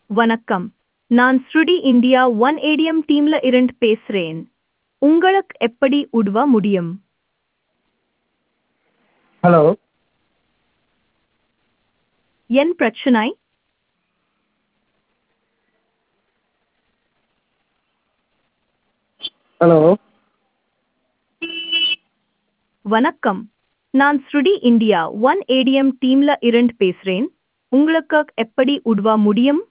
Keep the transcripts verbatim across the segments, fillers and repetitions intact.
வணக்கம். நான் ஸ்ருடி India one ATM டீம்ல இருந்து பேசுறேன். உங்களுக்கு எப்படி உதவ முடியும்? ஹலோ என் பிரச்சனை? ஹலோ வணக்கம். நான் ஸ்ருடி இந்தியா ஒன் ஏடிஎம் டீம்ல இருந்து பேசுறேன். உங்களுக்கு எப்படி உதவ முடியும்?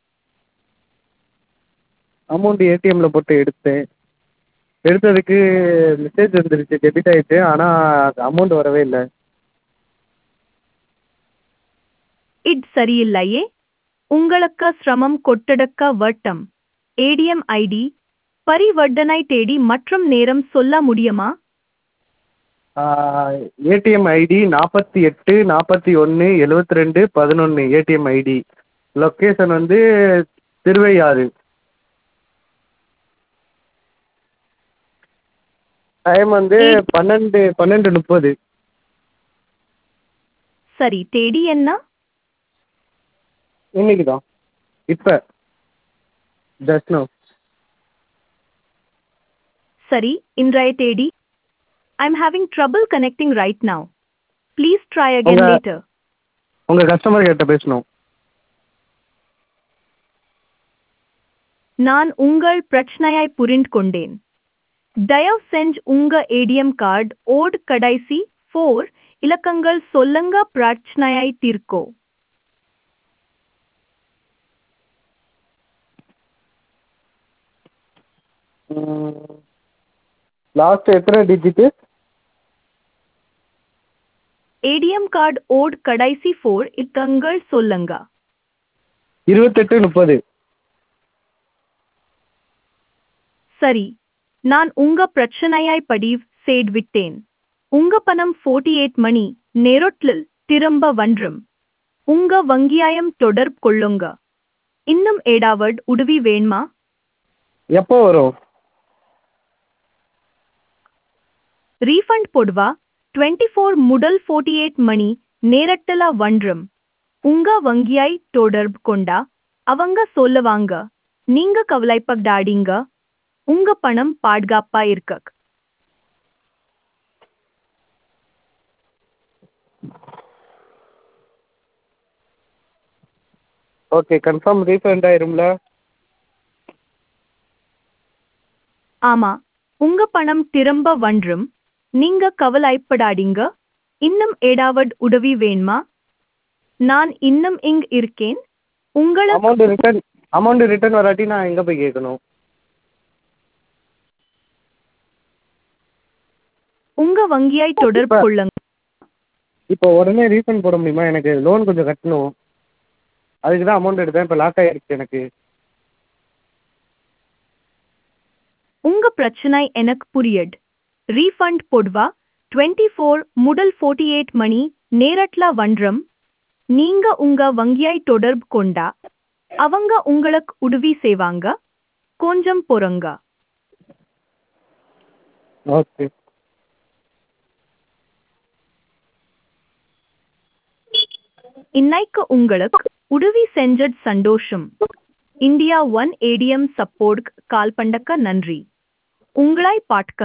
அமௌண்ட் ஏடிஎம்ல போட்டு எடுத்தேன். எடுத்ததுக்கு மெசேஜ் வந்துருச்சு, டெபிட் ஆயிட்டு. ஆனால் அமௌண்ட் வரவே இல்லை. இது சரியில்லையே. உங்களுக்கு சிரமம் கொட்டடக்க வட்டம் ஏடிஎம் ஐடி பரிவர்த்தனை தேதி மற்றும் நேரம் சொல்ல முடியுமா? ஏடிஎம் ஐடி நாற்பத்தி எட்டு நாற்பத்தி ஒன்று எழுவத்தி ரெண்டு பதினொன்று. ஏடிஎம் ஐடி லொக்கேஷன் வந்து திருவையாறு. டைம் வந்து பன்னெண்டு பன்னெண்டு முப்பது. சரி, தேதி என்ன? இன்னைக்கு தான், இப்போ ஜஸ்ட் நோ. சரி, இன்றைய தேதி. I'm having trouble connecting right now. Please try again உங்க- later. உங்கள் கஸ்டமர் கிட்ட பேசணும். நான் உங்கள் பிரச்சனையை புரிந்து கொண்டேன். தயவு செஞ்சு உங்க ஏடிஎம் கார்டு ஓட் கடைசி ஃபோர் இலக்கங்கள் சொல்லுங்க, பிரச்சனையை தீர்க்கோ. லாஸ்ட் எத்தனை டிஜிட்டு? ஏடிஎம் கார்டு ஓட் கடைசி ஃபோர் இலக்கங்கள் சொல்லுங்க. இருபத்தெட்டு முப்பது. சரி, நான் உங்க பிரச்சனையை பதிவு செய்து விட்டேன். உங்க பணம் நாற்பத்தி எட்டு மணி நேரத்தில் திரும்ப வந்துரும். உங்க வங்கியாயம் தொடர்பு கொள்ளுங்க. இன்னும் ஏதாவது உதவி வேணுமா? எப்போ வரும்? ரீஃபண்ட் போடுவா இருபத்தி நான்கு முதல் நாற்பத்தி எட்டு மணி நேரத்துல வந்துரும். உங்க வங்கியாய் தொடர்பு கொண்டா அவங்க சொல்லுவாங்க. நீங்க கவலைப்படாதீங்க, உங்க பணம் பாதுகாப்பா இருக்கு. ஓகே, கன்ஃபார்ம் ரீஃபண்ட் ஆயிரும்ல? ஆமா, உங்க பணம் திரும்ப வந்துரும். நீங்க கவலைப்படாதீங்க. இன்னும் ஏதாவது உதவி வேணுமா? நான் இன்னும் இங்க இருக்கேன். உங்களுக்கு அமௌண்ட் ரிட்டர்ன் அமௌண்ட் ரிட்டர்ன் வராட்டி நான் எங்கே போய் கேட்கணும்? உங்க வங்கியாய் தொடர்பு இப்ப- கொள்ளுங்க. இப்போ உடனே ரீஃபண்ட் போட முடியுமா? எனக்கு லோன் கொஞ்சம் கட்டணும், அதுக்கு தான் அமௌண்ட் எடுத்தேன். இப்போ லாக் ஆகிடுச்சு எனக்கு. உங்க பிரச்சனை எனக்கு புரியுது. ரீஃபண்ட் போடுவா இருபத்தி நான்கு முதல் நாற்பத்தி எட்டு மணி நேரத்துல வந்துரும். நீங்க உங்க வங்கியாய் தொடர்பு கொண்டா அவங்க உங்களுக்கு உதவி செய்வாங்க. கொஞ்சம் பொறுங்க. ஓகே. இன்னைக்கு உங்களுக்கு உதவி செஞ்சது சந்தோஷம். India one ATM support call பண்ணக்க நன்றி. உங்களாய் பாட்க